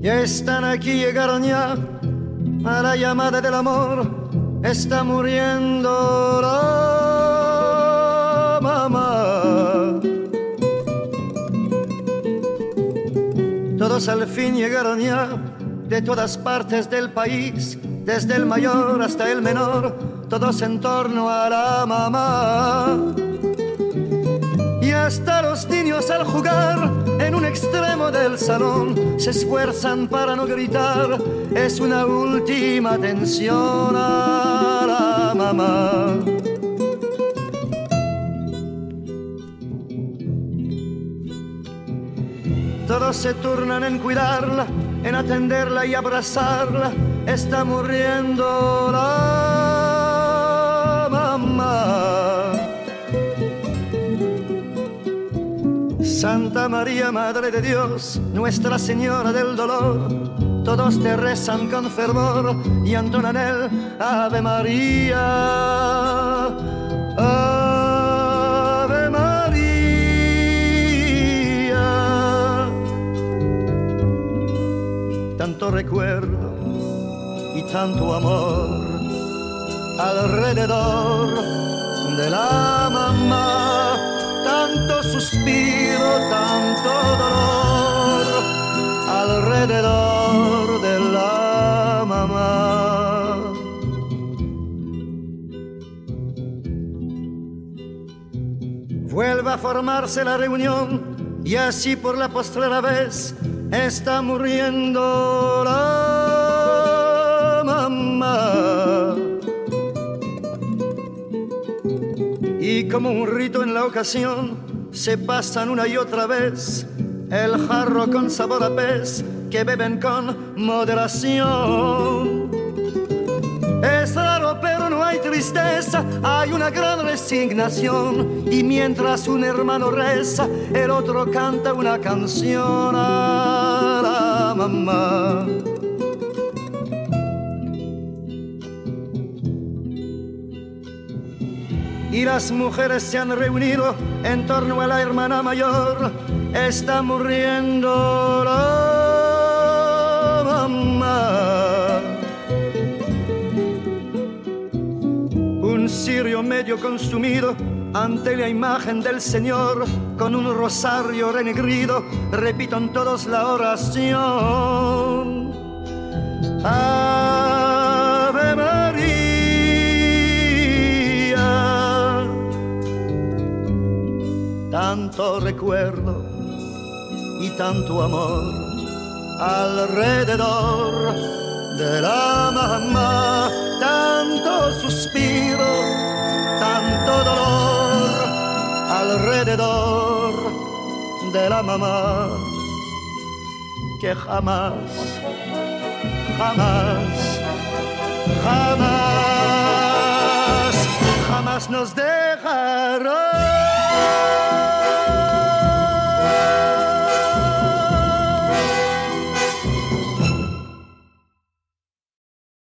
Ya están aquí, llegaron ya a la llamada del amor. Está muriendo la mamá. Todos al fin llegaron ya de todas partes del país, desde el mayor hasta el menor, todos en torno a la mamá. Y hasta los niños al jugar en un extremo del salón se esfuerzan para no gritar, es una última atención a la mamá. Todos se turnan en cuidarla, en atenderla y abrazarla, está muriendo la mamá. Santa María, Madre de Dios, Nuestra Señora del Dolor, todos te rezan con fervor y entonan el Ave María, Ave María. Tanto recuerdo y tanto amor alrededor de la mamá, tanto suspiro, tanto dolor alrededor de la mamá. Vuelve a formarse la reunión y así por la postrera vez está muriendo la mamá. Y como un rito en la ocasión se pasan una y otra vez el jarro con sabor a pez que beben con moderación. Es raro pero no hay tristeza, hay una gran resignación, y mientras un hermano reza el otro canta una canción a la mamá. Y las mujeres se han reunido en torno a la hermana mayor, está muriendo la mamá. Un cirio medio consumido ante la imagen del Señor, con un rosario renegrido, repitan todos la oración. Ave María. Tanto recuerdo y tanto amor alrededor de la mamá, tanto suspiro, tanto dolor alrededor de la mamá, que jamás, jamás, jamás, jamás nos dejará.